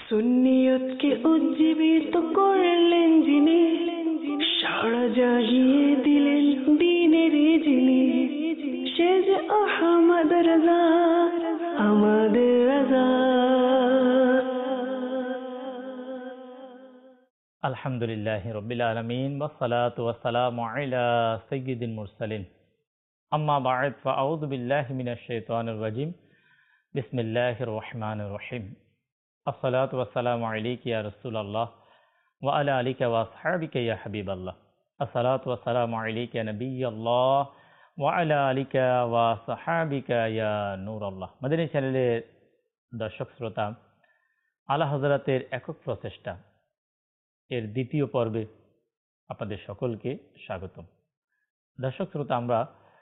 সুন্নিয়তকে উজ্জীবিত করলেন যিনি, সারা জাগিয়ে দিলেন দ্বীনের যিনি, সে যে আহমদ রাজা, আমাদের রাজা। আলহামদুলিল্লাহি রাব্বিল আলামিন ওয়াসসালাতু ওয়াসসালামু আলা সাইয়্যিদিল মুরসালিন। আম্মা বা'দ, ফাআউযু বিল্লাহি মিনাশ শাইতানির রাজীম। বিসমিল্লাহির রহমানির রহিম। আসসালাতু ওয়াসসালামু আলাইকা ইয়া রাসূলুল্লাহ ওয়া আলা আলিকা ওয়া আসহাবিকা ইয়া হাবিবাল্লাহ। আসসালাতু ওয়াসসালামু আলাইকা ইয়া নাবিয়াল্লাহ ওয়া আলা আলিকা ওয়া আসহাবিকা ইয়া নূরাল্লাহ। মাদানী চ্যানেলের দর্শক শ্রোতা, আলা হযরতের একক প্রচেষ্টা এর দ্বিতীয় পর্বে আপনাদের সকলকে স্বাগতম। দর্শক শ্রোতা, আমরা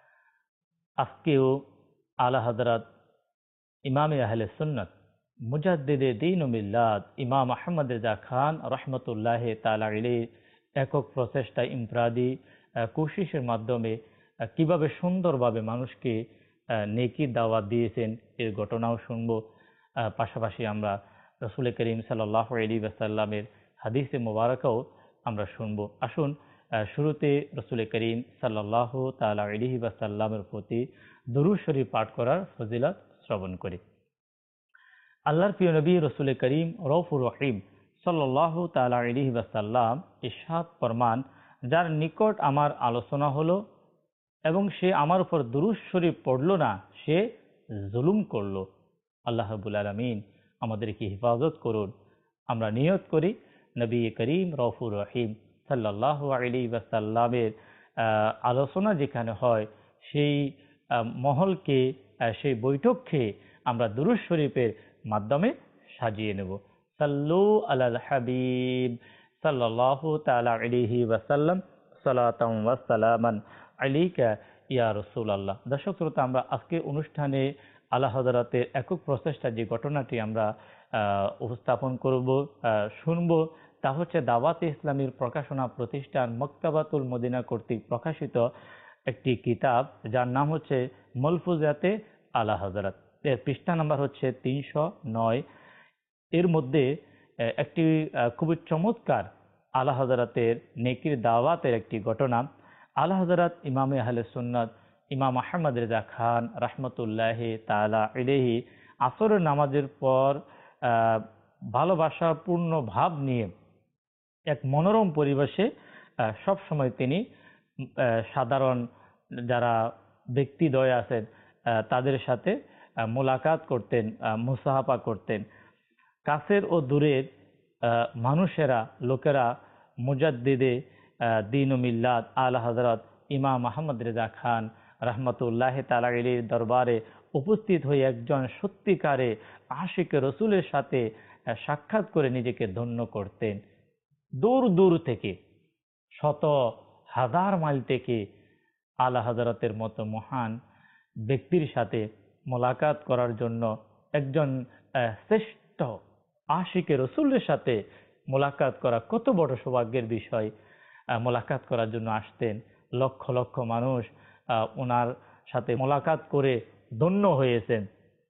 আজকেও আলা হযরত ইমামে আহলে সুন্নাত মুজাদ্দিদে দ্বীন ও মিল্লাত ইমাম আহমদ রেজা খান রহমতুল্লাহ তাআলা আলাইহি একক প্রচেষ্টা ইনফরাদি কোশিশের মাধ্যমে কিভাবে সুন্দরভাবে মানুষকে নেকির দাওয়াত দিয়েছেন এর ঘটনাও শুনব। পাশাপাশি আমরা রাসূল করিম সাল্লাল্লাহু আলাইহি ওয়াসাল্লামের হাদিসে মুবারাকাও আমরা শুনব। আসুন শুরুতে রাসূল করিম সাল্লাল্লাহু তাআলা আলাইহি ওয়াসাল্লামের প্রতি দুরূদ শরীফ পাঠ করার ফজিলত শ্রবণ করি। আল্লাহর প্রিয় নবী রাসূল করিম রউফুর রহিম সাল্লাল্লাহু তাআলা আলাইহি ওয়াসাল্লাম ইরশাদ ফরমান, যার নিকট আমার আলোচনা হলো এবং সে আমার উপর দুরূদ শরীফ পড়ল না, সে জুলুম করলো। আল্লাহ রাব্বুল আলামিন আমাদেরকে হেফাজত করুন। আমরা নিয়ত করি নবী করিম রউফুর রহিম সাল্লাল্লাহু আলাইহি ওয়াসাল্লামের আলোচনা যেখানে হয় সেই মহলকে, সেই বৈঠককে আমরা দুরূদ শরীফের মাধ্যমে সাজিয়ে নেব। সাল্লু আলাল হাবিব সাল্লাল্লাহু তাআলা আলাইহি ওয়াসাল্লাম সালাতাম ওয়া সালামান আলাইকা ইয়া রাসূলুল্লাহ। দর্শক শ্রোতা, আমরা আজকে অনুষ্ঠানে আলা হযরতের একক প্রচেষ্টা যে ঘটনাটি আমরা উপস্থাপন করব, শুনব, তা হচ্ছে দাওয়াতে ইসলামীর প্রকাশনা প্রতিষ্ঠান মক্তবাতুল মদিনা কর্তৃক প্রকাশিত একটি কিতাব, যার নাম হচ্ছে মালফুজাতে আলা হযরত। এর পৃষ্ঠা নাম্বার হচ্ছে 309। এর মধ্যে একটি খুবই চমৎকার আলা হযরতের নেকির দাওয়াতের একটি ঘটনা। আলা হযরত ইমামে আহলে সুন্নাত ইমাম আহমদ রেজা খান রাহমাতুল্লাহি তাআলা আলাইহি আসরের নামাজের পর ভালোবাসাপূর্ণ ভাব নিয়ে এক মনোরম পরিবেশে সব সময় তিনি সাধারণ যারা ব্যক্তিদ্বয় আছেন তাদের সাথে মোলাকাত করতেন, মুসাহাফা করতেন। কাছের ও দূরের মানুষেরা, লোকেরা মুজাদ্দিদে দ্বীন ও মিল্লাত আলা হযরত ইমাম আহমদ রেজা খান রাহমাতুল্লাহ তাআলা আলাইহির দরবারে উপস্থিত হয়ে একজন সত্যিকারে আশিক রসুলের সাথে সাক্ষাৎ করে নিজেকে ধন্য করতেন। দূর দূর থেকে, শত হাজার মাইল থেকে আলা হযরতের মতো মহান ব্যক্তির সাথে মোলাকাত করার জন্য, একজন শ্রেষ্ঠ আশিকে রসুলের সাথে মোলাকাত করা কত বড় সৌভাগ্যের বিষয়। মোলাকাত করার জন্য আসতেন লক্ষ লক্ষ মানুষ, ওনার সাথে মোলাকাত করে ধন্য হয়েছেন।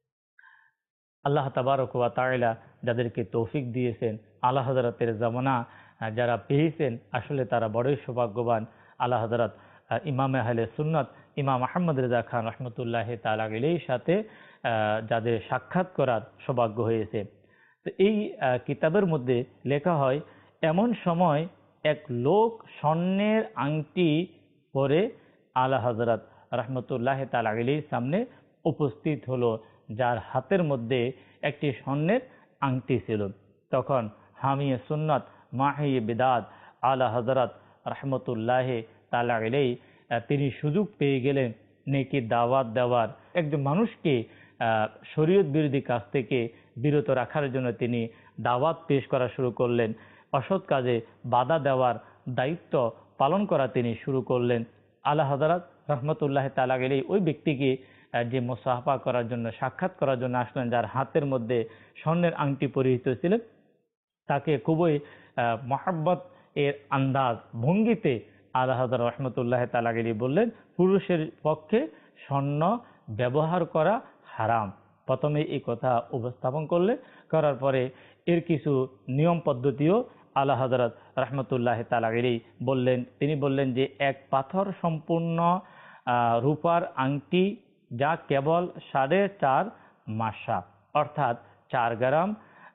আল্লাহ তাবারক ওয়া তাআলা যাদেরকে তৌফিক দিয়েছেন, আলা হযরতের জামানা যারা পেয়েছেন, আসলে তারা বড়ই সৌভাগ্যবান। আলা হযরত ইমামে আহলে সুন্নাত ইমাম আহমদ রেজা খান রাহমাতুল্লাহি তাআলা আলাইহির সাথে যাদের সাক্ষাৎ করার সৌভাগ্য হয়েছে। তো এই কিতাবের মধ্যে লেখা হয়, এমন সময় এক লোক স্বর্ণের আংটি পরে আলা হযরত রাহমাতুল্লাহি তাআলা আলাইহির সামনে উপস্থিত হলো, যার হাতের মধ্যে একটি স্বর্ণের আংটি ছিল। তখন হামিয়ে সুন্নাত মাহিয়ে বিদাত আলা হযরত রাহমাতুল্লাহি তাআলা আলাইহি তিনি সুযোগ পেয়ে গেলেন নেকির দাওয়াত দেওয়ার। একজন মানুষকে শরীয়ত বিরোধী কাজ থেকে বিরত রাখার জন্য তিনি দাওয়াত পেশ করা শুরু করলেন। অসৎ কাজে বাধা দেওয়ার দায়িত্ব পালন করা তিনি শুরু করলেন। আলা হযরত রাহমাতুল্লাহি তাআলা আলাইহি ওই ব্যক্তিকে যে মুসাহাফা করার জন্য, সাক্ষাৎ করার জন্য আসলেন, যার হাতের মধ্যে স্বর্ণের আংটি পরিহিত ছিলেন, তাকে খুবই মহব্বত এর আন্দাজ ভঙ্গিতে আলা হযরত রাহমাতুল্লাহি তাআলা আলাইহি বললেন, পুরুষের পক্ষে স্বর্ণ ব্যবহার করা হারাম। প্রথমে এই কথা উপস্থাপন করলে, করার পরে এর কিছু নিয়ম পদ্ধতিও আলা হযরত রাহমাতুল্লাহি তাআলা আলাইহি বললেন। তিনি বললেন যে এক পাথর সম্পূর্ণ রূপার আংটি যা কেবল 4.5 মাসা অর্থাৎ 4 গ্রাম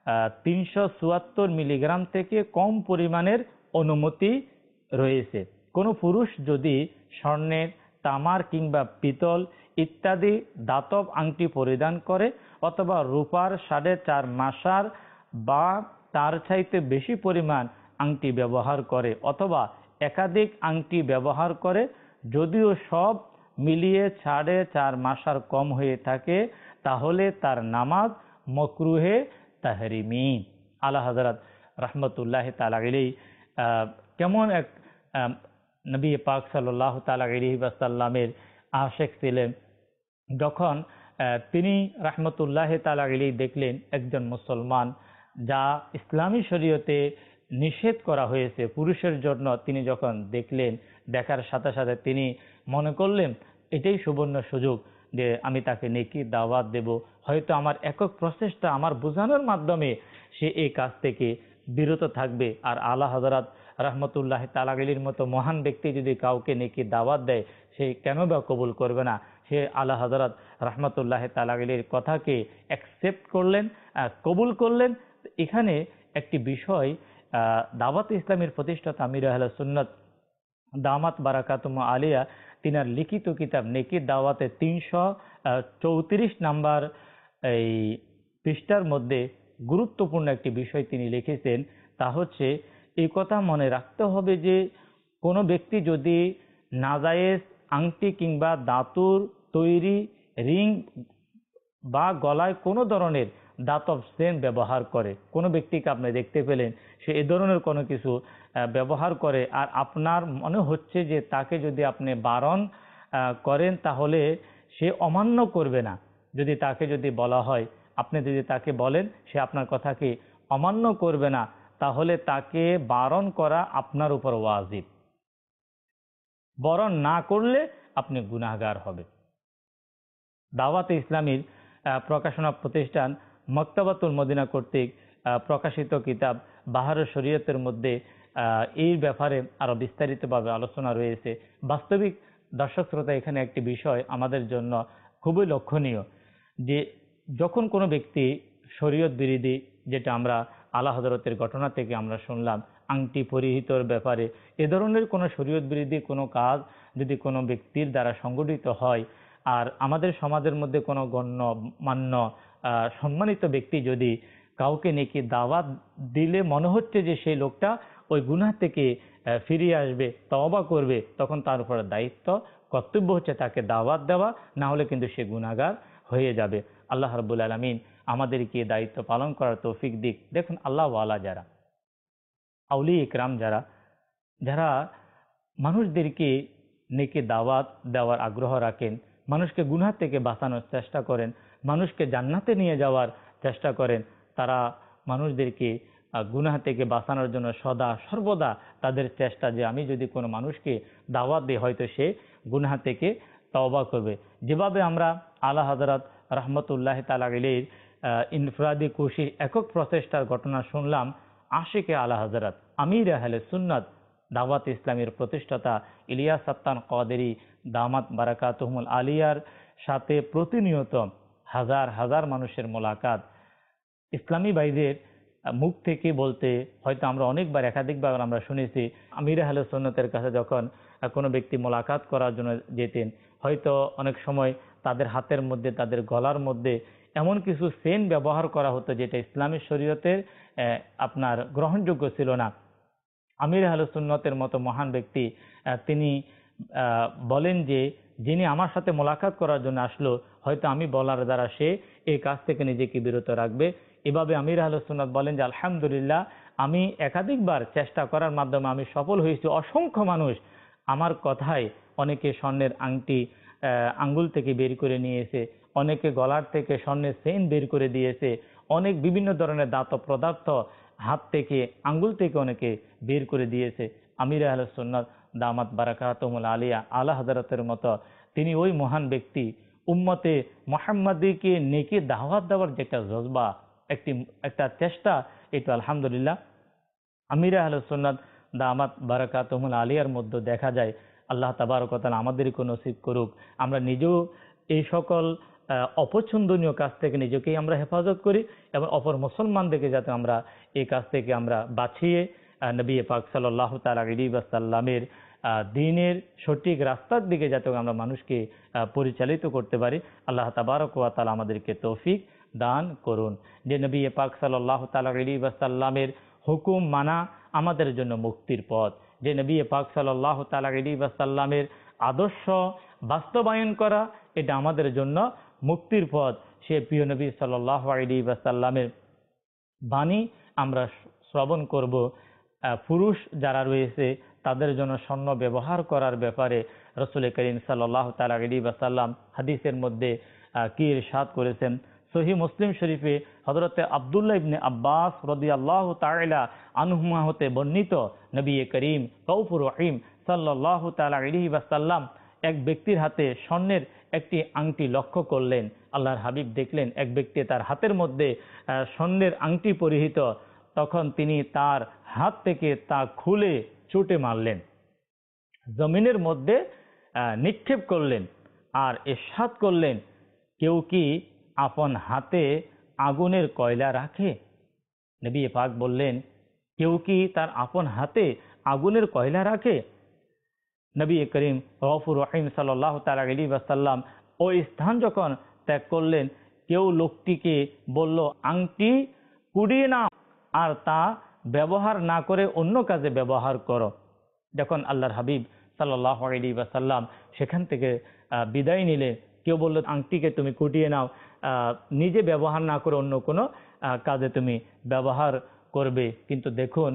374 মিলিগ্রাম থেকে কম পরিমাণের অনুমতি রয়েছে। কোনো পুরুষ যদি স্বর্ণের, তামার কিংবা পিতল ইত্যাদি ধাতব আংটি পরিধান করে অথবা রূপার 4.5 মাসার বা তার চাইতে বেশি পরিমাণ আংটি ব্যবহার করে অথবা একাধিক আংটি ব্যবহার করে, যদিও সব মিলিয়ে 4.5 মাসার কম হয়ে থাকে, তাহলে তার নামাজ মকরুহে তাহরিমি। আলা হযরত রাহমাতুল্লাহি তাআলা আলাইহি কেমন এক নবী পাক সাল্লাল্লাহু তাআলা আলাইহি ওয়াসাল্লামের আশিক ছিলেন, যখন তিনি রাহমাতুল্লাহি তাআলা আলাইহি দেখলেন একজন মুসলমান যা ইসলামী শরীয়তে নিষেধ করা হয়েছে পুরুষের জন্য, তিনি যখন দেখলেন, দেখার সাথে সাথে তিনি মনে করলেন এটাই সুবর্ণ সুযোগ যে আমি তাকে নেকি দাওয়াত দেব। হয়তো আমার একক প্রচেষ্টা, আমার বোঝানোর মাধ্যমে সে এই কাজ থেকে বিরত থাকবে। আর আলা হযরত রাহমাতুল্লাহি তাআলা আলাইহির মতো মহান ব্যক্তি যদি কাউকে নেকি দাওয়াত দেয়, সে কেন বা কবুল করবে না? সে আলা হযরত রাহমাতুল্লাহি তাআলা আলাইহির কথাকে অ্যাকসেপ্ট করলেন, কবুল করলেন। এখানে একটি বিষয়, দাওয়াত ইসলামের প্রতিষ্ঠাতা আমির আহলে সুন্নাত দামাত বারাকাতুহু আলিয়া তিনার লিখিত কিতাব নেকি দাওয়াতে 334 নাম্বার এই পৃষ্ঠার মধ্যে গুরুত্বপূর্ণ একটি বিষয় তিনি লিখেছেন। তা হচ্ছে এই কথা মনে রাখতে হবে যে কোনো ব্যক্তি যদি নাজায়েজ আংটি কিংবা ধাতুর তৈরি রিং বা গলায় কোনো ধরনের দাতব চেন ব্যবহার করে, কোনো ব্যক্তিকে আপনি দেখতে পেলেন সে এ ধরনের কোনো কিছু ব্যবহার করে, আর আপনার মনে হচ্ছে যে তাকে যদি আপনি বারণ করেন তাহলে সে অমান্য করবে না, যদি তাকে যদি বলা হয়, আপনি যদি তাকে বলেন সে আপনার কথাকে অমান্য করবে না, তাহলে তাকে বারণ করা আপনার উপর ওয়াজিব। বারণ না করলে আপনি গুনাহগার হবে। দাওয়াতে ইসলামীর প্রকাশনা প্রতিষ্ঠান মক্তবাতুল মদিনা কর্তৃক প্রকাশিত কিতাব বাহারে শরীয়তের মধ্যে এই ব্যাপারে আরো বিস্তারিতভাবে আলোচনা রয়েছে। বাস্তবিক দর্শক শ্রোতা, এখানে একটি বিষয় আমাদের জন্য খুবই লক্ষণীয় যে যখন কোনো ব্যক্তি শরীয়ত বিরোধী, যেটা আমরা আলা হযরতের ঘটনা থেকে আমরা শুনলাম, আংটি পরিহিতর ব্যাপারে এ ধরনের কোনো শরীয়ত বিরোধী কোনো কাজ যদি কোনো ব্যক্তির দ্বারা সংগঠিত হয়, আর আমাদের সমাজের মধ্যে কোনো গণ্যমান্য সম্মানিত ব্যক্তি যদি কাউকে নেকি দাওয়াত দিলে মনে হচ্ছে যে সেই লোকটা ওই গুনাহ থেকে ফিরিয়ে আসবে, তওবা করবে, তখন তার উপর দায়িত্ব, কর্তব্য হচ্ছে তাকে দাওয়াত দেওয়া, না হলে কিন্তু সে গুনাহগার হয়ে যাবে। আল্লাহ রাব্বুল আলামিন আমাদেরকে দায়িত্ব পালন করার তৌফিক দিক। দেখুন, আল্লাহ ওয়ালা যারা, আউলিয়া ইকরাম যারা, যারা মানুষদেরকে নেকি দাওয়াত দেওয়ার আগ্রহ রাখেন, মানুষকে গুনাহ থেকে বাঁচানোর চেষ্টা করেন, মানুষকে জান্নাতে নিয়ে যাওয়ার চেষ্টা করেন, তারা মানুষদেরকে গুনাহ থেকে বাঁচানোর জন্য সদা সর্বদা তাদের চেষ্টা যে আমি যদি কোনো মানুষকে দাওয়াত দিই হয়তো সে গুনাহ থেকে তওবা করবে। যেভাবে আমরা আলা হযরত রাহমাতুল্লাহি তাআলা আলাইহির ইনফরাদি কোশিশ, একক প্রচেষ্টার ঘটনা শুনলাম, আশিকে আলা হযরত আমির আহলে সুন্নাত দাওয়াত ইসলামের প্রতিষ্ঠাতা ইলিয়াস সাত্তান কাদেরী দামাত বারাকাতুহুল আলিয়ার সাথে প্রতিনিয়ত হাজার হাজার মানুষের মোলাকাত। ইসলামী ভাইদের মুখ থেকে বলতে হয়তো আমরা অনেকবার, একাধিকবার আমরা শুনেছি, আমির আহলে সুন্নাতের কাছে যখন কোনো ব্যক্তি মোলাকাত করার জন্য যেতেন, হয়তো অনেক সময় তাদের হাতের মধ্যে, তাদের গলার মধ্যে এমন কিছু চেন ব্যবহার করা হতো যেটা ইসলামী শরীয়তের আপনার গ্রহণযোগ্য ছিল না। আমির আহলে সুন্নাতের মতো মহান ব্যক্তি তিনি বলেন যে যিনি আমার সাথে মোলাকাত করার জন্য আসলো, হয়তো আমি বলার দ্বারা সে এই কাজ থেকে নিজেকে বিরত রাখবে। এভাবে আমির আহলে সুন্নাত বলেন যে আলহামদুলিল্লাহ, আমি একাধিকবার চেষ্টা করার মাধ্যমে আমি সফল হয়েছি। অসংখ্য মানুষ আমার কথায়, অনেকে স্বর্ণের আংটি আঙ্গুল থেকে বের করে নিয়েছে, অনেকে গলার থেকে স্বর্ণের চেইন বের করে দিয়েছে, অনেক বিভিন্ন ধরনের দাতব পদার্থ হাত থেকে, আঙ্গুল থেকে অনেকে বের করে দিয়েছে। আমির আহলে সুন্নাত দামাত বারাকাতুহুল আলিয়া আলা হযরতের মতো তিনি ওই মহান ব্যক্তি, উম্মতে মুহাম্মাদীকে নেকি দাওয়াত দেওয়ার যে একটা জজবা, একটা চেষ্টা, এই তো আলহামদুলিল্লাহ আমিরে আহলুস সুন্নাত দামাত বারাকাতুহুল আলিয়ার মধ্যে দেখা যায়। আল্লাহ তাবারক ওয়া তাআলা আমাদেরকে নসিব করুক আমরা নিজেও এই সকল অপছন্দনীয় কাজ থেকে নিজেকেই আমরা হেফাজত করি এবং অপর মুসলমানদেরকে যাতে আমরা এই কাজ থেকে আমরা বাঁচিয়ে নবী পাক সাল্লাল্লাহু তাআলা আলাইহি ওয়াসাল্লামের দ্বীনের সঠিক রাস্তার দিকে যাতে আমরা মানুষকে পরিচালিত করতে পারি। আল্লাহ তাবারক ওয়া তাআলা আমাদেরকে তৌফিক দান করুন। যে নবী পাক সাল্লাল্লাহু তাআলা আলাইহি ওয়াসাল্লামের হুকুম মানা আমাদের জন্য মুক্তির পথ, যে নবী পাক সাল্লাল্লাহু তাআলা আলাইহি ওয়াসাল্লামের আদর্শ বাস্তবায়ন করা এটা আমাদের জন্য মুক্তির পথ। সে প্রিয় নবী সাল্লাল্লাহু আলাইহি ওয়াসাল্লামের বাণী আমরা শ্রবণ করব। পুরুষ যারা রয়েছে তাদের জন্য স্বর্ণ ব্যবহার করার ব্যাপারে রাসূল করিম সাল্লাল্লাহু তাআলা আলাইহি ওয়াসাল্লাম হাদিসের মধ্যে কি ইরশাদ করেছেন। সহিহ মুসলিম শরীফে হযরতে আব্দুল্লাহ ইবনে আব্বাস রাদিয়াল্লাহু তাআলা আনহুমা হতে বর্ণিত নবী করিম রউফুর রহিম সাল্লাল্লাহু তাআলা আলাইহি ওয়াসাল্লাম এক ব্যক্তির হাতে স্বর্ণের একটি আংটি লক্ষ্য করলেন। আল্লাহর হাবিব দেখলেন এক ব্যক্তি তার হাতের মধ্যে স্বর্ণের আংটি পরিহিত, তখন তিনি তার হাত থেকে তা খুলে ছুটে মারলেন, জমিনের মধ্যে নিক্ষেপ করলেন আর ইরশাদ করলেন, কেউ কি আপন হাতে আগুনের কয়লা রাখে? নবী পাক বললেন, কেউ কি তার আপন হাতে আগুনের কয়লা রাখে? নবী করিম রউফুর রহিম সাল্লাল্লাহু তাআলা আলাইহি ওয়াসাল্লাম ওই স্থান যখন ত্যাগ করলেন, কেউ লোকটিকে বলল, আংটি কুড়িয়ে নাও আর তা ব্যবহার না করে অন্য কাজে ব্যবহার করো। যখন আল্লাহর হাবিব সাল্লাল্লাহু আলাইহি ওয়াসাল্লাম সেখান থেকে বিদায় নিলেন, কেউ বলল আংটিকে তুমি কুটিয়ে নাও, নিজে ব্যবহার না করে অন্য কোনো কাজে তুমি ব্যবহার করবে। কিন্তু দেখুন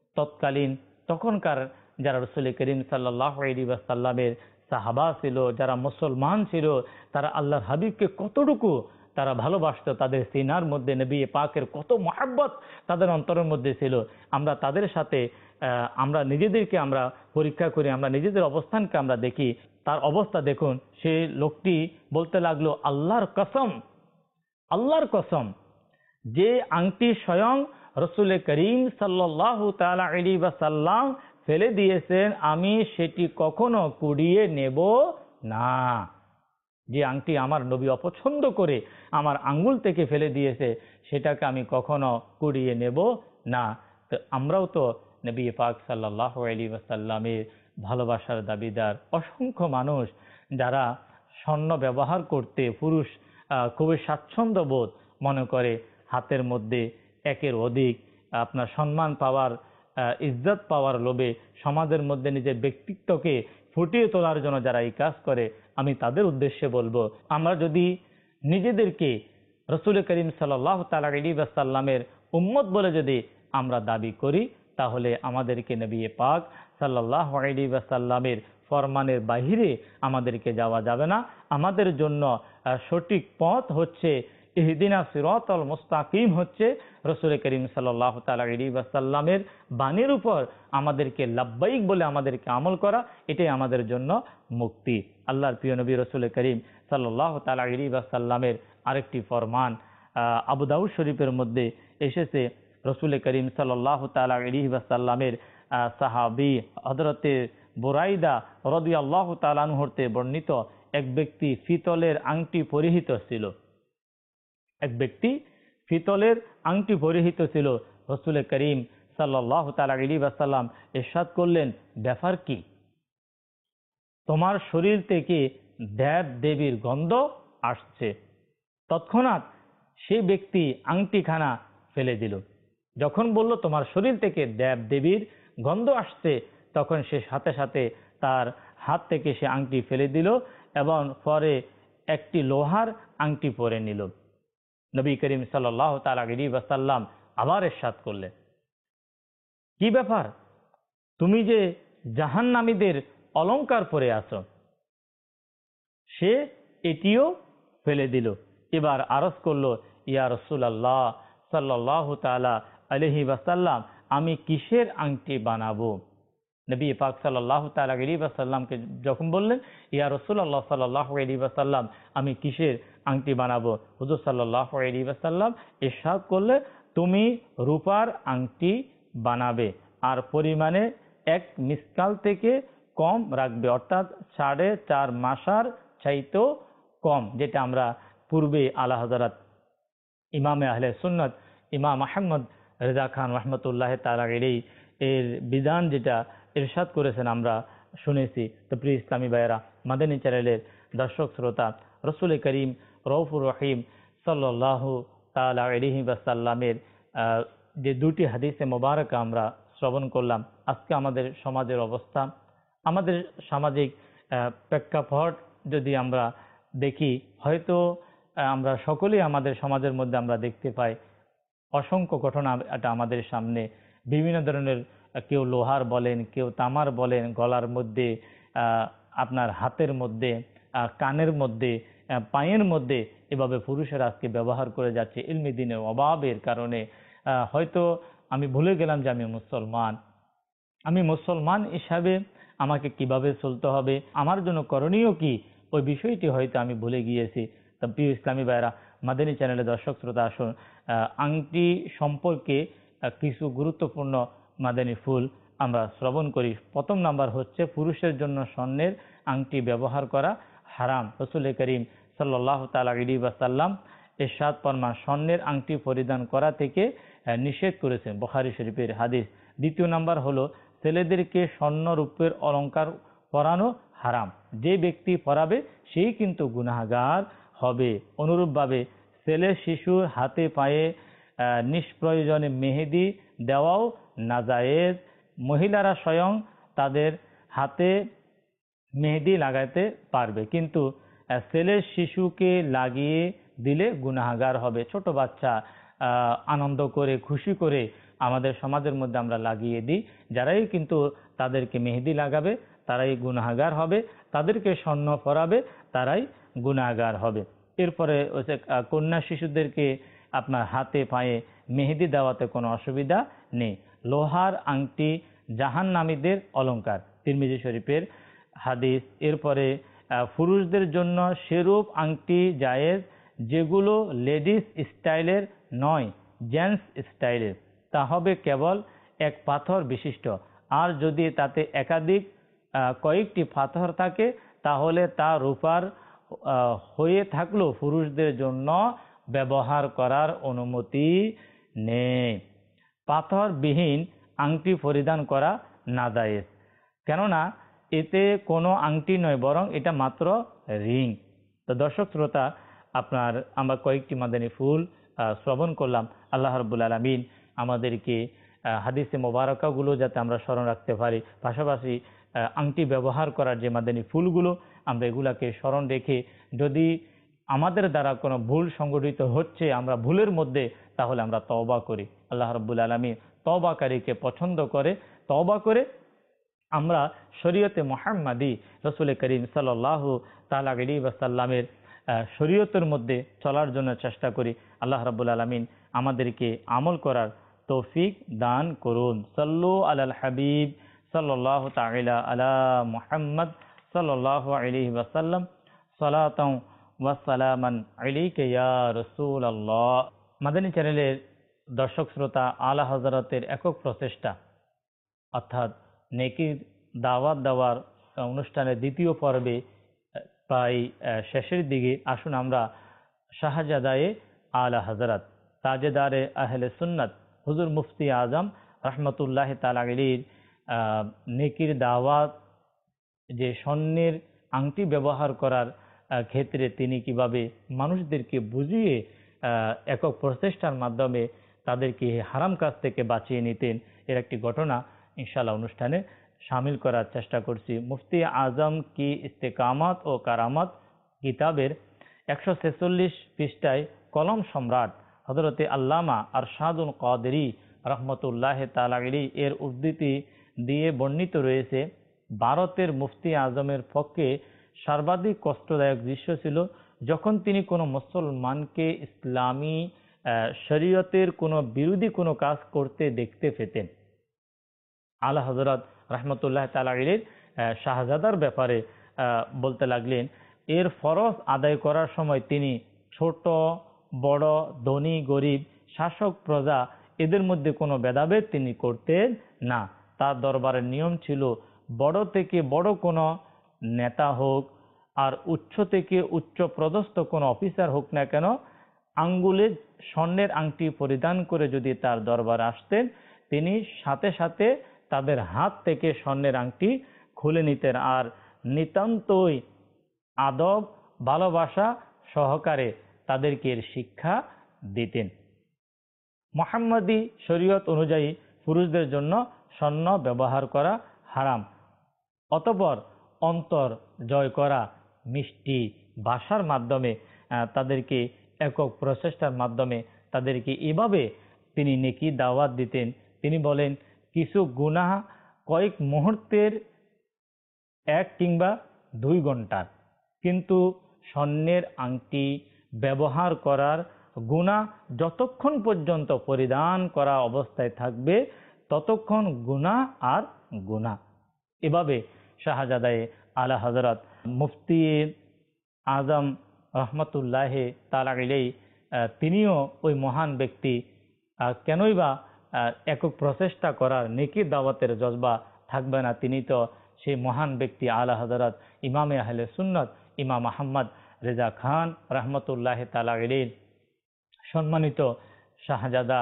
তখনকার যারা রাসূল করিম সাল্লাল্লাহু আলাইহি ওয়াসাল্লামের সাহাবা ছিল, যারা মুসলমান ছিল, তারা আল্লাহর হাবিবকে কতটুকু তারা ভালোবাসতো, তাদের সিনার মধ্যে নবী পাকের কত মহব্বত তাদের অন্তরের মধ্যে ছিল। আমরা তাদের সাথে আমরা নিজেদেরকে আমরা পরীক্ষা করি, আমরা নিজেদের অবস্থানকে আমরা দেখি। তার অবস্থা দেখুন, সে লোকটি বলতে লাগলো, আল্লাহর কসম যে আংটি স্বয়ং রাসূল করিম সাল্লাল্লাহু তাআলা আলাইহি ওয়াসাল্লাম ফেলে দিয়েছেন, আমি সেটি কখনো কুড়িয়ে নেব না। যে আংটি আমার নবী অপছন্দ করে আমার আঙ্গুল থেকে ফেলে দিয়েছে, সেটাকে আমি কখনো কুড়িয়ে নেব না। তো আমরাও তো নবী পাক সাল্লাল্লাহু আলাইহি ওয়াসাল্লামের ভালোবাসার দাবিদার। অসংখ্য মানুষ যারা স্বর্ণ ব্যবহার করতে পুরুষ খুবই স্বাচ্ছন্দ্য বোধ মনে করে, হাতের মধ্যে একের অধিক আপনার সম্মান পাওয়ার, ইজ্জত পাওয়ার লোভে সমাজের মধ্যে নিজের ব্যক্তিত্বকে ফুটিয়ে তোলার জন্য যারা এই কাজ করে, আমি তাদের উদ্দেশ্যে বলবো, আমরা যদি নিজেদেরকে রাসূল করিম সাল্লাল্লাহু তাআলা আলাইহি ওয়াসাল্লামের উম্মত বলে যদি আমরা দাবি করি, তাহলে আমাদেরকে নবী পাক সাল্লাল্লাহু আলাইহি ওয়াসাল্লামের ফরমানের বাহিরে আমাদেরকে যাওয়া যাবে না। আমাদের জন্য সঠিক পথ হচ্ছে ইহদিনা সিরাতাল মুস্তাকিম, হচ্ছে রাসূল করিম সাল্লাল্লাহু তাআলা আলাইহি ওয়াসাল্লামের বাণীর উপর আমাদেরকে লাব্বাইক বলে আমাদেরকে আমল করা, এটাই আমাদের জন্য মুক্তি। আল্লাহর প্রিয় নবী রাসূল করিম সাল্লাল্লাহু তাআলা আলাইহি ওয়াসাল্লামের আরেকটি ফরমান আবু দাউদ শরীফের মধ্যে এসেছে। রাসূল করিম সাল্লাল্লাহু তাআলা আলাইহি ওয়াসাল্লামের সাহাবী হযরতে বুরাইদা রাদিয়াল্লাহু তাআলা আনহু হতে বর্ণিত, এক ব্যক্তি পিতলের আংটি পরিহিত ছিল। এক ব্যক্তি পিতলের আংটি পরিহিত ছিল। রাসূল করিম সাল্লাল্লাহু তাআলা আলাইহি ওয়াসাল্লাম ইরশাদ করলেন, ব্যাপার কি? তোমার শরীর থেকে দেব দেবীর গন্ধ আসছে। তৎক্ষণাৎ সেই ব্যক্তি আংটিখানা ফেলে দিল। যখন বলল তোমার শরীর থেকে দেব দেবীর গন্ধ আসছে, তখন সে সাথে সাথে তার হাত থেকে সে আংটি ফেলে দিল এবং পরে একটি লোহার আংটি পরে নিল। নবী করিম সাল্লাল্লাহু তাআলা আলাইহি ওয়াসাল্লাম আবার ইরশাদ করলেন, কি ব্যাপার? তুমি যে জাহান্নামীদের অলংকার পরে আছো। সে এটিও ফেলে দিল। এবার আরজ করলো, ইয়া রাসূলুল্লাহ সাল্লাল্লাহু তাআলা আলাইহি ওয়াসাল্লাম, আমি কিসের আংটি বানাবো? নবী পাক সাল্লাল্লাহু তাআলা আলাইহি ওয়াসাল্লামকে যখন বললেন, ইয়া রাসূলুল্লাহ সাল্লাল্লাহু আলাইহি ওয়াসাল্লাম, আমি কিসের আংটি বানাবো? হুজুর সাল্লাল্লাহু আলাইহি ওয়াসাল্লাম ইরশাদ করলেন, তুমি রূপার আংটি বানাবে আর পরিমাণে 1 মিসকাল থেকে কম রাখবে, অর্থাৎ 4.5 মাসার চাইতেও কম, যেটা আমরা পূর্বে আলা হযরত ইমামে আহলে সুন্নাত ইমাম আহমদ রেজা খান রহমতুল্লাহ তাআলা আলাইহি এর বিধান যেটা ইরশাদ করেছেন আমরা শুনেছি। তো প্রিয় ইসলামী ভাইয়েরা, মাদানী চ্যানেলের দর্শক শ্রোতা, রসুল করিম রউফুর রহিম সাল্লাল্লাহু তাআলা আলাইহি ওয়াসাল্লামের যে দুটি হাদিসে মোবারক আমরা শ্রবণ করলাম, আজকে আমাদের সমাজের অবস্থা, আমাদের সামাজিক প্রেক্ষাপট যদি আমরা দেখি, হয়তো আমরা সকলেই আমাদের সমাজের মধ্যে আমরা দেখতে পাই অসংখ্য ঘটনা এটা আমাদের সামনে। বিভিন্ন ধরনের, কেউ লোহার বলেন, কেউ তামার বলেন, গলার মধ্যে, আপনার হাতের মধ্যে, কানের মধ্যে, পায়ের মধ্যে, এভাবে পুরুষেরা আজকে ব্যবহার করে যাচ্ছে ইলমি দ্বীনের অভাবের কারণে। হয়তো আমি ভুলে গেলাম যে আমি মুসলমান হিসাবে আমাকে কিভাবে চলতে হবে, আমার জন্য করণীয় কি, ওই বিষয়টি হয়তো আমি ভুলে গিয়েছি। তো প্রিয় ইসলামী ভাইরা, মাদানী চ্যানেলে দর্শক শ্রোতা, আসুন আংটি সম্পর্কে কিছু গুরুত্বপূর্ণ মাদানী ফুল আমরা শ্রবণ করি। প্রথম নাম্বার হচ্ছে, পুরুষের জন্য স্বর্ণের আংটি ব্যবহার করা হারাম। রাসূল করিম সাল্লাল্লাহু তাআলা আলাইহি ওয়াসাল্লাম ইরশাদ ফরমান, স্বর্ণের আংটি পরিধান করা থেকে নিষেধ করেছেন, বুখারী শরীফের হাদিস। দ্বিতীয় নাম্বার হলো, ছেলেদেরকে স্বর্ণ রূপের অলংকার পরানো হারাম। যে ব্যক্তি পরাবে সেই কিন্তু গুনাহগার হবে। অনুরূপভাবে ছেলে শিশুর হাতে পায়ে নিষ্প্রয়োজনে মেহেদি দেওয়াও নাজায়েজ। মহিলারা স্বয়ং তাদের হাতে মেহেদি লাগাতে পারবে, কিন্তু ছেলে শিশুকে লাগিয়ে দিলে গুনাহগার হবে। ছোট বাচ্চা আনন্দ করে খুশি করে আমাদের সমাজের মধ্যে আমরা লাগিয়ে দিই, যারাই কিন্তু তাদেরকে মেহেদি লাগাবে তারাই গুনাহগার হবে, তাদেরকে স্বর্ণ পরাবে তারাই গুনাহগার হবে। এরপরে হচ্ছে, কন্যা শিশুদেরকে আপনার হাতে পায়ে মেহেদি দেওয়াতে কোনো অসুবিধা নেই। লোহার আংটি জাহান্নামীদের অলংকার, তিরমিজি শরীফের হাদিস। এরপরে পুরুষদের জন্য সেরূপ আংটি জায়েজ যেগুলো লেডিস স্টাইলের নয়, জেন্টস স্টাইলের। তা হবে কেবল এক পাথর বিশিষ্ট, আর যদি তাতে একাধিক কয়েকটি পাথর থাকে তাহলে তা রূপার হয়ে থাকলেও পুরুষদের জন্য ব্যবহার করার অনুমতি নেই। পাথরবিহীন আংটি পরিধান করা নাজায়েজ, কেননা এতে কোনো আংটি নয়, বরং এটা মাত্র রিং। তো দর্শক শ্রোতা, আমরা কয়েকটি মাদানী ফুল শ্রবণ করলাম। আল্লাহ রাব্বুল আলামিন আমাদেরকে হাদিসে মোবারকাগুলো যাতে আমরা স্মরণ রাখতে পারি, পাশাপাশি আংটি ব্যবহার করার যে মাদানী ফুলগুলো, আমরা এগুলাকে স্মরণ রেখে, যদি আমাদের দ্বারা কোনো ভুল সংগঠিত হচ্ছে আমরা ভুলের মধ্যে, তাহলে আমরা তওবা করি। আল্লাহ রাব্বুল আলামিন তওবাকারীকে পছন্দ করে। তওবা করে আমরা শরীয়তে মুহাম্মাদি রাসূল করিম সাল্লাল্লাহু তাআলা আলাইহি ওয়াসাল্লামের শরীয়তের মধ্যে চলার জন্য চেষ্টা করি। আল্লাহ রাব্বুল আলামিন আমাদেরকে আমল করার তৌফিক দান করুন। সাল্লু আলাল হাবিব সাল্লাল্লাহু তাআলা আলা মুহাম্মদ সাল্লাল্লাহু আলাইহি ওয়াসাল্লাম, সালাতান ওয়া সালামান আলাইকা ইয়া রাসূলুল্লাহ। মাদানী চ্যানেলের দর্শক শ্রোতা, আলা হযরতের একক প্রচেষ্টা অর্থাৎ নেকির দাওয়াত দেওয়ার অনুষ্ঠানের দ্বিতীয় পর্বে প্রায় শেষের দিকে, আসুন আমরা শাহজাদায়ে আলা হযরত তাজেদারে আহলে সুন্নাত হুজুর মুফতি আজম রহমতুল্লাহ তাআলা আলাইহির নেকির দাওয়াত, যে স্বর্ণের আংটি ব্যবহার করার ক্ষেত্রে তিনি কিভাবে মানুষদেরকে বুঝিয়ে একক প্রচেষ্টার মাধ্যমে তাদেরকে হারাম কাজ থেকে বাঁচিয়ে নিতেন, এর একটি ঘটনা ইনশাআল্লাহ অনুষ্ঠানে শামিল করার চেষ্টা করছি। মুফতি আজম কি ইস্তেকামত ও কারামত কিতাবের 146 পৃষ্ঠায় কলম সম্রাট হযরতে আল্লামা আরশাদুল কাদেরী রহমতুল্লাহ তাআলা আলাইহি এর উদ্ধৃতি দিয়ে বর্ণিত রয়েছে, ভারতের মুফতি আজমের পক্ষে সর্বাধিক কষ্টদায়ক দৃশ্য ছিল যখন তিনি কোনো মুসলমানকে ইসলামী শরীয়তের কোনো বিরোধী কোনো কাজ করতে দেখতে পেতেন। আলা হযরত রহমতুল্লাহ তাআলা আলাইহির শাহজাদার ব্যাপারে বলতে লাগলেন, এর ফরজ আদায় করার সময় তিনি ছোট বড় ধনী গরিব শাসক প্রজা এদের মধ্যে কোনো ভেদাভেদ তিনি করতেন না। তার দরবারের নিয়ম ছিল বড় থেকে বড় কোনো নেতা হোক আর উচ্চ থেকে উচ্চ পদস্থ কোনো অফিসার হোক না কেন, আঙ্গুলে স্বর্ণের আংটি পরিধান করে যদি তার দরবারে আসতেন, তিনি সাথে সাথে তাদের হাত থেকে স্বর্ণের আংটি খুলে নিতেন আর নিতান্তই আদব ভালোবাসা সহকারে তাদেরকে এর শিক্ষা দিতেন। মুহাম্মাদি শরীয়ত অনুযায়ী পুরুষদের জন্য স্বর্ণ ব্যবহার করা হারাম। অতঃপর অন্তর জয় করা মিষ্টি ভাষার মাধ্যমে তাদেরকে একক প্রচেষ্টার মাধ্যমে তাদেরকে এভাবে তিনি নেকি দাওয়াত দিতেন। তিনি বলেন, কিছু গুনাহ কয়েক মুহূর্তের 1 কিংবা 2 ঘন্টার, কিন্তু স্বর্ণের আংটি ব্যবহার করার গুনাহ যতক্ষণ পর্যন্ত পরিধান করা অবস্থায় থাকবে ততক্ষণ গুনাহ আর গুনাহ। এভাবে শাহজাদায়ে আলা হযরত মুফতি আজম রহমতুল্লাহ তাআলা আলাইহি তিনিও ওই মহান ব্যক্তি, কেনই বা একক প্রচেষ্টা করার নেকির দাওয়াতের জজবা থাকবে না। তিনি তো সেই মহান ব্যক্তি আলা হযরত ইমামে আহলে সুন্নাত ইমাম আহমদ রেজা খান রহমতুল্লাহ তাআলা আলাইহি সম্মানিত শাহজাদা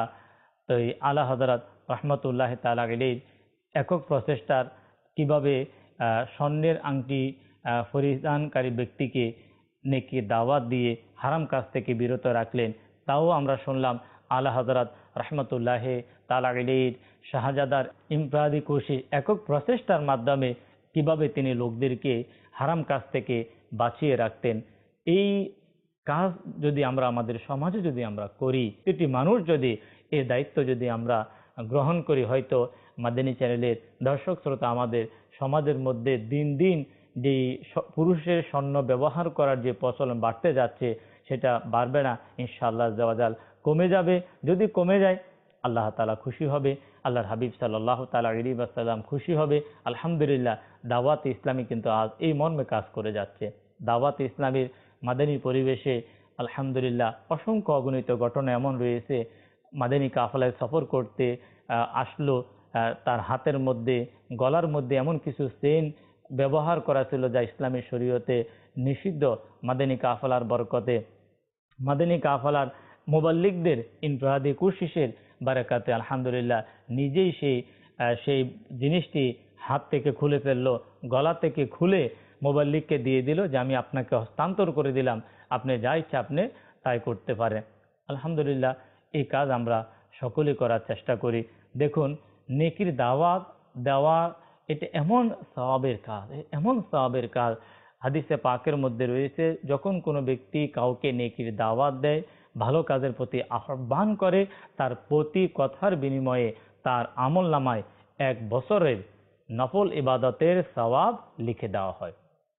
আলা হযরত রহমতুল্লাহ তাআলা আলাইহি একক প্রচেষ্টার কিভাবে স্বর্ণের আংটি পরিধানকারী ব্যক্তিকে নেকি দাওয়াত দিয়ে হারাম কাজ থেকে বিরত রাখলেন, তাও আমরা শুনলাম। আলা হযরত রহমতুল্লাহ তাআলা আলাইহি শাহজাদার ইনফরাদি কোশিশ একক প্রচেষ্টার মাধ্যমে কিভাবে তিনি লোকদেরকে হারাম কাজ থেকে বাঁচিয়ে রাখতেন। এই কাজ যদি আমরা আমাদের সমাজে যদি আমরা করি, এটি মানুষ যদি এই দায়িত্ব যদি আমরা গ্রহণ করি, হয়তো মাদানী চ্যানেলের দর্শক শ্রোতা আমাদের সমাজের মধ্যে দিন দিন যে পুরুষের স্বর্ণ ব্যবহার করার যে প্রচলন বাড়তে যাচ্ছে সেটা বাড়বে না, ইনশাআল্লাহ আযাওয়াজাল কমে যাবে। যদি কমে যায় আল্লাহ তাআলা খুশি হবে, আল্লাহর হাবিব সাল্লাল্লাহু তাআলা আলাইহি ওয়াসাল্লাম খুশি হবে। আলহামদুলিল্লাহ দাওয়াত ইসলামী কিন্তু আজ এই মর্মে কাজ করে যাচ্ছে। দাওয়াত ইসলামীর মাদানী পরিবেশে আলহামদুলিল্লাহ অসংখ্য অগণিত ঘটনা এমন রয়েছে। মাদানী কাফেলায় সফর করতে আসলো, তার হাতের মধ্যে গলার মধ্যে এমন কিছু চেইন ব্যবহার করা ছিল যা ইসলামী শরীয়তে নিষিদ্ধ। মাদানী কাফেলার বরকতে, মাদানী কাফেলার মুবাল্লিগদের ইনফরাদি কোশিশের বারাকাতে আলহামদুলিল্লাহ নিজেই সেই জিনিসটি হাত থেকে খুলে ফেললো, গলা থেকে খুলে মুবাল্লিগকে দিয়ে দিল যে আমি আপনাকে হস্তান্তর করে দিলাম, আপনি যা ইচ্ছা আপনি তাই করতে পারেন। আলহামদুলিল্লাহ এই কাজ আমরা সকলে করার চেষ্টা করি। দেখুন, নেকির দাওয়াত দেওয়া এটা এমন সওয়াবের কাজ, এমন সওয়াবের কাজ। হাদিসে পাকের মধ্যে রয়েছে, যখন কোনো ব্যক্তি কাউকে নেকির দাওয়াত দেয়, ভালো কাজের প্রতি আহ্বান করে, তার প্রতি কথার বিনিময়ে তার আমলনামায় 1 বছরের নফল ইবাদতের সওয়াব লিখে দেওয়া হয়।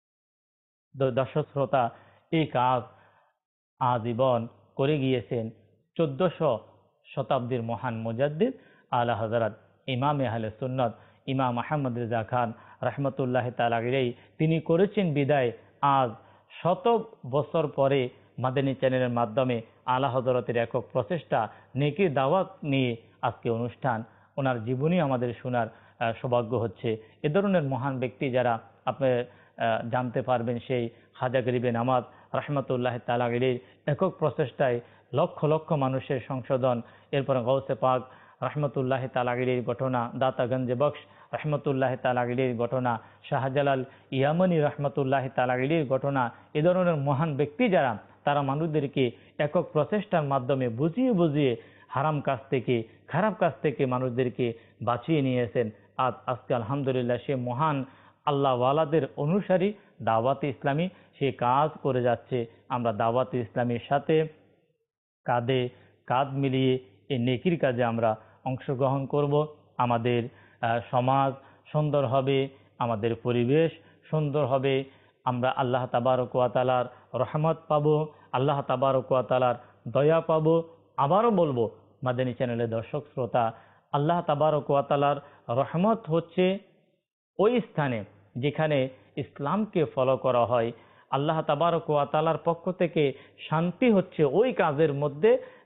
দর্শক শ্রোতা, এই কাজ আজীবন করে গিয়েছেন 1400 শতাব্দীর মহান মুজাদ্দিদ আলা হযরত ইমামে আহলে সুন্নাত ইমাম আহমদ রেজা খান রহমতুল্লাহ তাআলা আলাইহি। তিনি করেছেন বিদায় আজ 100 বছর পরে মাদানী চ্যানেলের মাধ্যমে আলা হযরতের একক প্রচেষ্টা নেকির দাওয়াত নিয়ে আজকে অনুষ্ঠান, ওনার জীবনী আমাদের শোনার সৌভাগ্য হচ্ছে। এ ধরনের মহান ব্যক্তি যারা আপনি জানতে পারবেন, সেই খাজা গরিবে নামাজ রহমতুল্লাহ তাআলা আলাইহির একক প্রচেষ্টায় লক্ষ লক্ষ মানুষের সংশোধন। এরপর গৌসে পাক রহমতুল্লাহ তাআলা আলাইহির ঘটনা, দাতা গঞ্জে বখশ রহমতুল্লাহ তাআলা আলাইহির ঘটনা, শাহজালাল ইয়ামানি রহমতুল্লাহ তাআলা আলাইহির ঘটনা। এ ধরনের মহান ব্যক্তি যারা, তারা মানুষদেরকে একক প্রচেষ্টার মাধ্যমে বুঝিয়ে বুঝিয়ে হারাম কাজ থেকে, খারাপ কাজ থেকে মানুষদেরকে বাঁচিয়ে নিয়েছেন। আজকে আলহামদুলিল্লাহ সে মহান আল্লাহ ওয়ালাদের অনুসারী দাওয়াতে ইসলামী সে কাজ করে যাচ্ছে। আমরা দাওয়াতে ইসলামীর সাথে কাঁধে কাঁধ মিলিয়ে এই নেকির কাজে আমরা অংশগ্রহণ করব। আমাদের সমাজ সুন্দর হবে, আমাদের পরিবেশ সুন্দর হবে, আমরা আল্লাহ তাবারক ওয়া তাআলার রহমত পাবো, আল্লাহ তাবারক ওয়া তাআলার দয়া পাবো। আবারও বলবো মাদানী চ্যানেলের দর্শক শ্রোতা, আল্লাহ তাবারক ওয়া তাআলার রহমত হচ্ছে ওই স্থানে যেখানে ইসলামকে ফলো করা হয়। আল্লাহ তাবারক ওয়া তাআলার পক্ষ থেকে শান্তি হচ্ছে ওই কাজের মধ্যে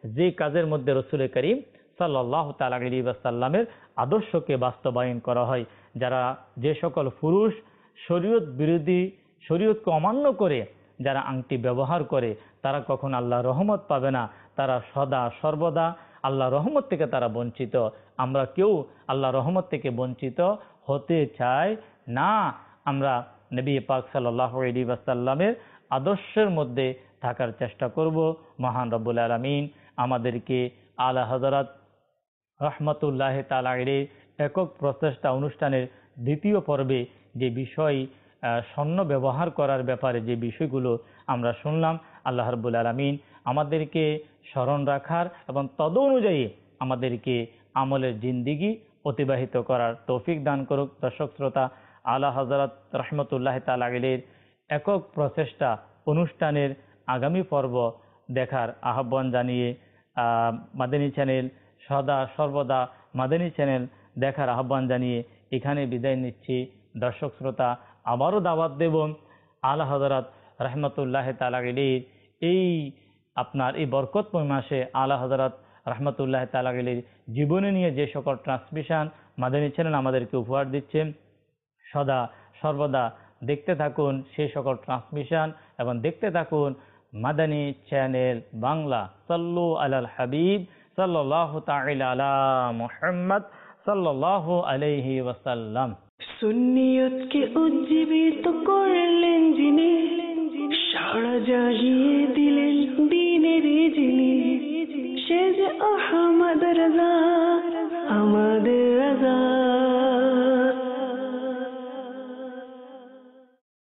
যে কাজের মধ্যে রসুল করিম সাল্লাল্লাহু তাআলা আলাইহি ওয়াসাল্লামের আদর্শকে বাস্তবায়ন করা হয়। যারা যে সকল পুরুষ শরীয়ত বিরোধী, শরীয়তকে অমান্য করে যারা আংটি ব্যবহার করে তারা কখন আল্লাহর রহমত পাবে না, তারা সদা সর্বদা আল্লাহর রহমত থেকে তারা বঞ্চিত। আমরা কেউ আল্লাহর রহমত থেকে বঞ্চিত হতে চাই না। আমরা নবী পাক সাল্লাল্লাহু আলাইহি ওয়াসাল্লামের আদর্শের মধ্যে থাকার চেষ্টা করব। মহান রব্বুল আলামিন আমাদেরকে আলা হযরত রহমতুল্লাহ তাআলা আলাইহির একক প্রচেষ্টা অনুষ্ঠানের দ্বিতীয় পর্বে যে বিষয় স্বর্ণ ব্যবহার করার ব্যাপারে যে বিষয়গুলো আমরা শুনলাম, আল্লাহ রাব্বুল আলামিন আমাদেরকে স্মরণ রাখার এবং তদ অনুযায়ী আমাদেরকে আমলের জিন্দিগি অতিবাহিত করার তৌফিক দান করুক। দর্শক শ্রোতা, আলা হযরত রহমতুল্লাহ তাআলা আলাইহির একক প্রচেষ্টা অনুষ্ঠানের আগামী পর্ব দেখার আহ্বান জানিয়ে মাদানী চ্যানেল সদা সর্বদা মাদানী চ্যানেল দেখার আহ্বান জানিয়ে এখানে বিদায় নিচ্ছি। দর্শক শ্রোতা, আবারও দাওয়াত দেব আলা হযরত রহমতুল্লাহ তাআলা আলাইহির এই আপনার এই বরকতময় মাসে আলা হযরত রহমতুল্লাহ তাআলা আলাইহির জীবনে নিয়ে যে সকল ট্রান্সমিশন মাদানী চ্যানেল আমাদেরকে উপহার দিচ্ছেন, সদা সর্বদা দেখতে থাকুন সেই সকল ট্রান্সমিশন এবং দেখতে থাকুন মাদানী চ্যানেল বাংলা। সাল্লু আলাল হাবিব সাল্লাল্লাহু তাআলা আলা মুহাম্মদ সাল্লাল্লাহু আলাইহি ওয়াসাল্লাম। সুন্নিয়তকে উজ্জীবিত করলেন যিনি, সারা জাগিয়ে দিলেন দ্বীনের যিনি, সে যে আহমদ রাজা।